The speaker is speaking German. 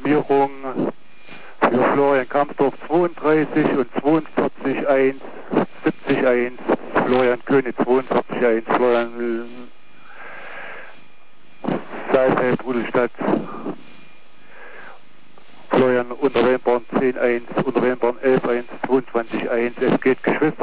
Alarmierung für Florian Kampsdorf 32 und 42.1, 70.1, Florian König 42.1, Florian Saalfeld, Rudelstadt, Florian Unterwellenborn 10.1, Unterwellenborn 11.1, 22.1, es geht Geschwister.